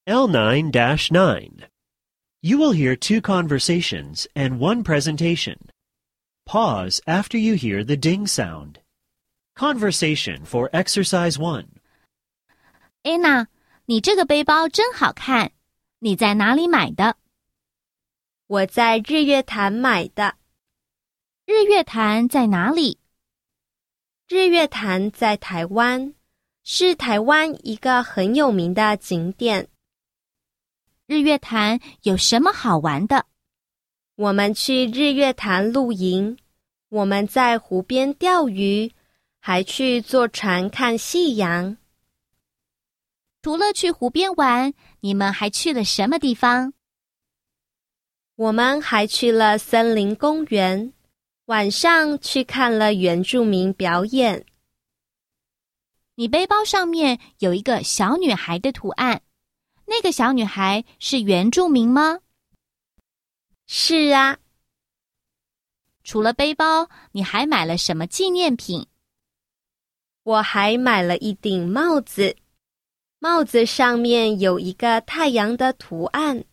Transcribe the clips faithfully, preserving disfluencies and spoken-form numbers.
L nine dash nine. You will hear two conversations and one presentation. Pause after you hear the ding sound. Conversation for exercise one. Anna, 你这个背包真好看，你在哪里买的？ 我在日月潭买的。 日月潭在哪里？ 日月潭在台湾，是台湾一个很有名的景点。 日月潭有什么好玩的？ 我们去日月潭露营，我们在湖边钓鱼，还去坐船看夕阳。 除了去湖边玩，你们还去了什么地方？ 我们还去了森林公园，晚上去看了原住民表演。 你背包上面有一个小女孩的图案，那个小女孩是原住民吗？ 是啊。 除了背包，你还买了什么纪念品？ 我还买了一顶帽子，帽子上面有一个太阳的图案。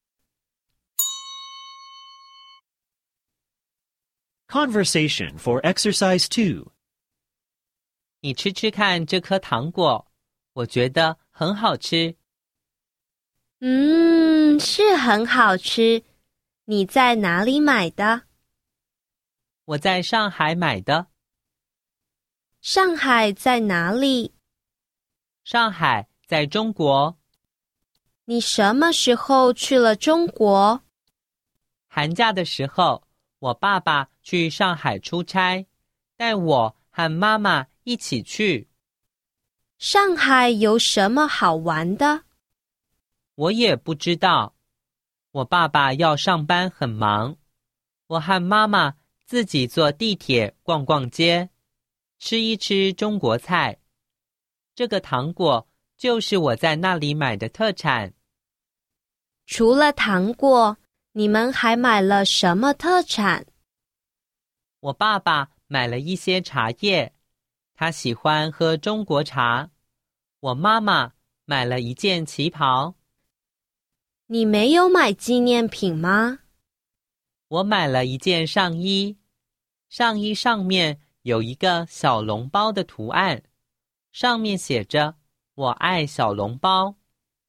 Conversation for exercise two. 你吃吃看这颗糖果，我觉得很好吃。 嗯，是很好吃。你在哪里买的？ 我在上海买的。 上海在哪里？ 上海在中国。 你什么时候去了中国？ 寒假的时候，我爸爸去上海出差，带我和妈妈一起去。 上海有什么好玩的？ 我也不知道。我爸爸要上班很忙，我和妈妈自己坐地铁逛逛街，吃一吃中国菜。这个糖果就是我在那里买的特产。 除了糖果，你们还买了什么特产？ 我爸爸买了一些茶叶，他喜欢喝中国茶。我妈妈买了一件旗袍。 你没有买纪念品吗？ 我买了一件上衣，上衣上面有一个小笼包的图案，上面写着“我爱小笼包”。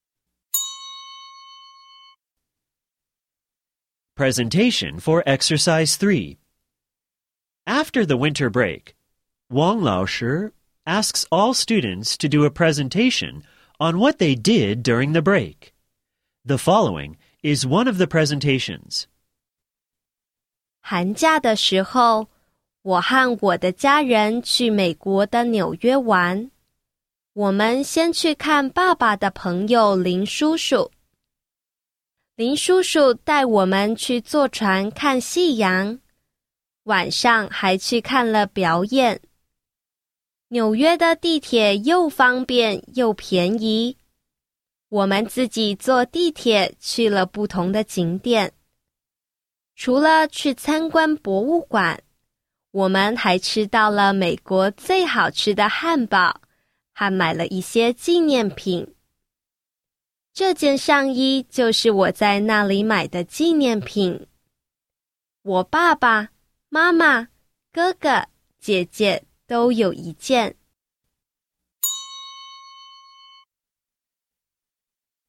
Presentation for exercise three. After the winter break, Wang Laoshi asks all students to do a presentation on what they did during the break. The following is one of the presentations. 寒假的时候，我和我的家人去美国的纽约玩。我们先去看爸爸的朋友林叔叔。林叔叔带我们去坐船看夕阳，晚上还去看了表演。纽约的地铁又方便又便宜，我们自己坐地铁去了不同的景点。除了去参观博物馆，我们还吃到了美国最好吃的汉堡，还买了一些纪念品。这件上衣就是我在那里买的纪念品。我爸爸、妈妈、哥哥、姐姐都有一件。